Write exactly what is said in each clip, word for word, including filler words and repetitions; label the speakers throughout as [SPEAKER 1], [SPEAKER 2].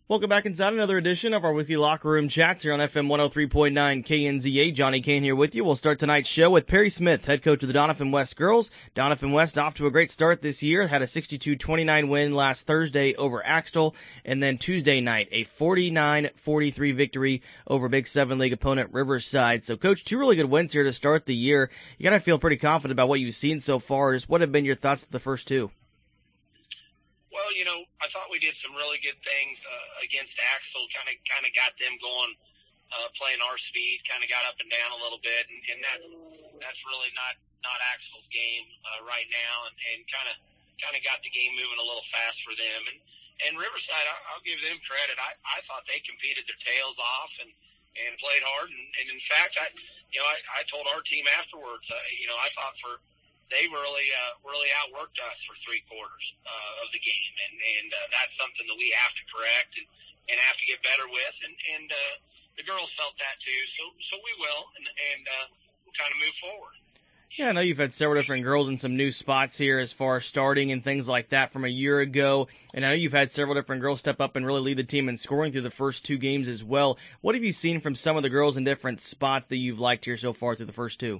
[SPEAKER 1] Welcome back inside another edition of our weekly locker room chats here on F M one oh three point nine K N Z A. Johnny Kane here with you. We'll start tonight's show with Perry Smith, head coach of the Doniphan West girls. Doniphan West off to a great start this year. Had a sixty-two twenty-nine win last Thursday over Axtell, and then Tuesday night a forty-nine forty-three victory over Big Seven League opponent Riverside. So, Coach, two really good wins here to start the year. You got to feel pretty confident about what you've seen so far. Just what have been your thoughts of the first two?
[SPEAKER 2] Well, you know, I thought we did some really good things uh, against Axtell, kind of kind of got them going, uh, playing our speed, kind of got up and down a little bit, and, and that, that's really not, not Axtell's game uh, right now, and, and kind of kind of got the game moving a little fast for them. And, and Riverside, I, I'll give them credit. I, I thought they competed their tails off and, and played hard, and, and in fact, I you know, I, I told our team afterwards, uh, you know, I thought for they really uh, really outworked us for three quarters uh, of the game, and and uh, that's something that we have to correct and, and have to get better with, and and uh, the girls felt that too, so so we will, and and uh, we'll kind of move forward.
[SPEAKER 1] Yeah, I know you've had several different girls in some new spots here as far as starting and things like that from a year ago, and I know you've had several different girls step up and really lead the team in scoring through the first two games as well. What have you seen from some of the girls in different spots that you've liked here so far through the first two?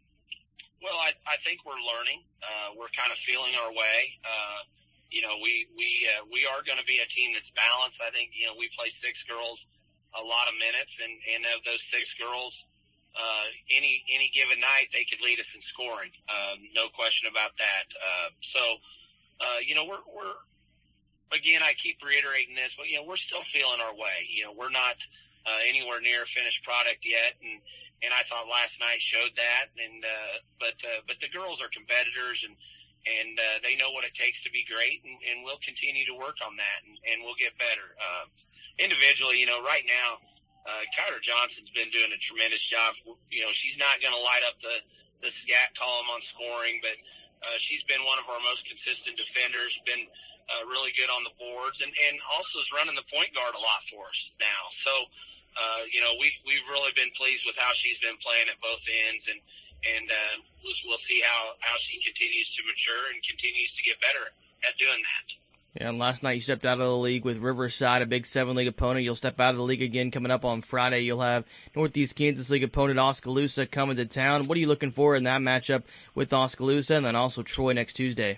[SPEAKER 2] Well, I, I think we're learning. Uh, we're kind of feeling our way. Uh, you know, we we uh, we are going to be a team that's balanced. I think, you know, we play six girls a lot of minutes, and, and of those six girls, uh, any any given night they could lead us in scoring. Uh, no question about that. Uh, so, uh, you know, we're we're again, I keep reiterating this, but you know, we're still feeling our way. You know, we're not uh, anywhere near a finished product yet, and. And I thought last night showed that, and uh, but uh, but the girls are competitors, and and uh, they know what it takes to be great, and, and we'll continue to work on that, and, and we'll get better. Uh, individually, you know, right now, uh, Kyra Johnson's been doing a tremendous job. You know, she's not going to light up the the stat column on scoring, but uh, she's been one of our most consistent defenders. Been uh, really good on the boards, and and also is running the point guard a lot for us now. So. Uh, you know, we, we've really been pleased with how she's been playing at both ends, and, and uh, we'll, we'll see how, how she continues to mature and continues to get better at doing that.
[SPEAKER 1] Yeah, and last night you stepped out of the league with Riverside, a Big Seven League opponent. You'll step out of the league again coming up on Friday. You'll have Northeast Kansas League opponent Oskaloosa coming to town. What are you looking for in that matchup with Oskaloosa, and then also Troy next Tuesday?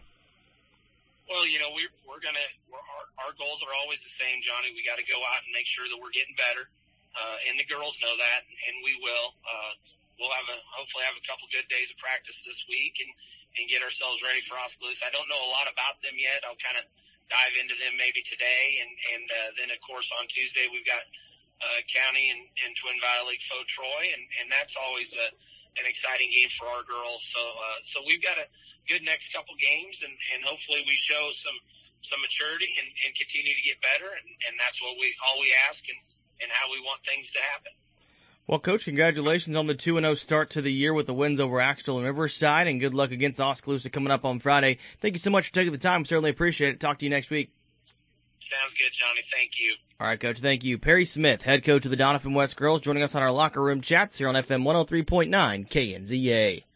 [SPEAKER 2] Well, you know, we're, we're going to – our, our goals are always the same, Johnny. We got to go out and make sure that we're getting better. Uh, and the girls know that, and we will. Uh, we'll have a hopefully have a couple good days of practice this week and, and get ourselves ready for Oskaloosa. I don't know a lot about them yet. I'll kind of dive into them maybe today, and and uh, then of course on Tuesday we've got uh, County and, and Twin Valley League foe Troy, and, and that's always a, an exciting game for our girls. So uh, so we've got a good next couple games, and, and hopefully we show some some maturity and, and continue to get better, and, and that's what we all we ask. And, and how we want things to happen.
[SPEAKER 1] Well, Coach, congratulations on the two and oh start to the year with the wins over Axtell and Riverside, and good luck against Oskaloosa coming up on Friday. Thank you so much for taking the time. Certainly appreciate it. Talk to you next week.
[SPEAKER 2] Sounds good, Johnny. Thank you.
[SPEAKER 1] All right, Coach, thank you. Perry Smith, head coach of the Doniphan West girls, joining us on our locker room chats here on F M one oh three point nine K N Z A.